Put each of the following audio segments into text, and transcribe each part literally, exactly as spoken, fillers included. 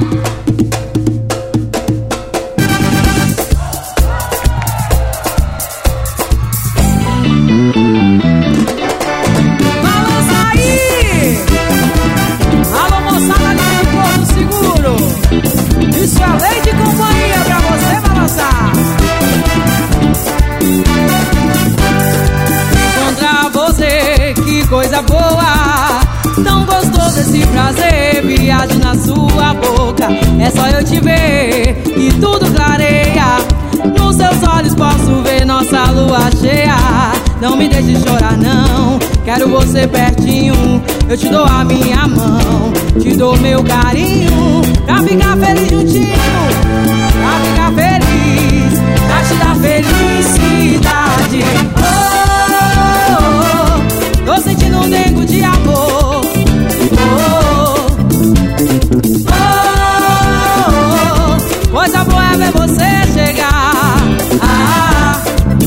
Coisa boa, tão gostoso esse prazer. Viagem na sua boca, é só eu te ver e tudo clareia. Nos seus olhos posso ver nossa lua cheia. Não me deixe chorar não, quero você pertinho. Eu te dou a minha mão, te dou meu carinho, pra ficar feliz juntinho, pra ficar feliz, pra te dar felicidade. Oh, oh, tô sentindo um nego de amor. Oh, oh, oh, coisa boa é ver você chegar. Ah,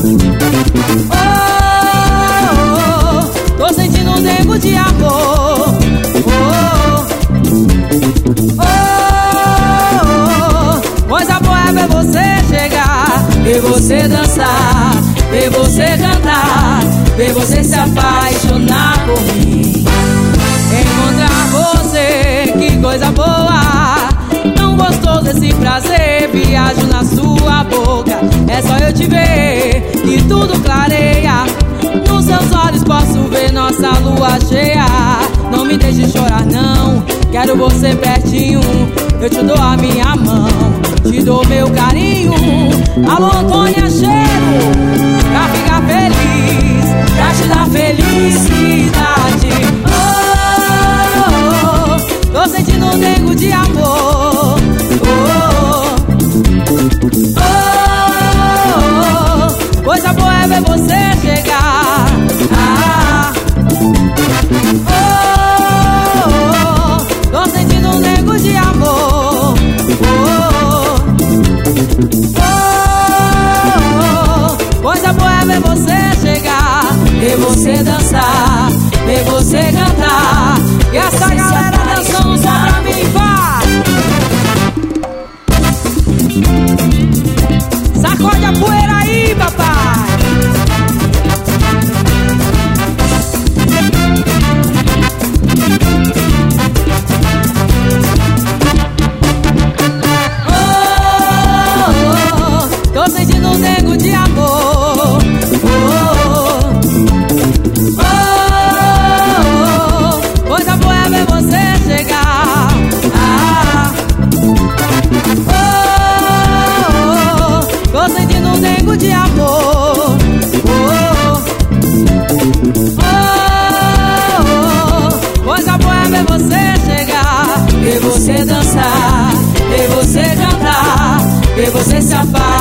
oh, oh, tô sentindo um nego de amor. Oh, oh, oh, coisa boa é ver você chegar, ver você dançar, ver você cantar, ver você se apaixonar por mim. Encontrar você, que coisa boa, tão gostoso esse prazer. Viajo na sua boca, é só eu te ver e tudo clareia. Nos seus olhos posso ver nossa lua cheia. Não me deixe chorar não, quero você pertinho. Eu te dou a minha mão, te dou meu carinho. Alô Antônia Cheiro, pra ficar feliz, pra te dar felicidade. Oh, oh, tô sentindo um nego de amor. Oh, oh, oh, coisa boa é ver você chegar. Ah, oh, oh, tô sentindo um nego de amor. Oh, oh, coisa boa é ver você chegar, ver você dançar, ver você cantar. E essa galera dançando só pra mim, vai! Sacode a poeira aí, papai! Oh, oh, oh, tô sentindo um nego de amor. Oh, oh, oh, coisa boa é ver você chegar. Ah, oh, oh, tô sentindo um nego de amor. Oh, oh, oh, coisa boa é ver você chegar, ver você dançar, ver você cantar, ver você se apaixonar.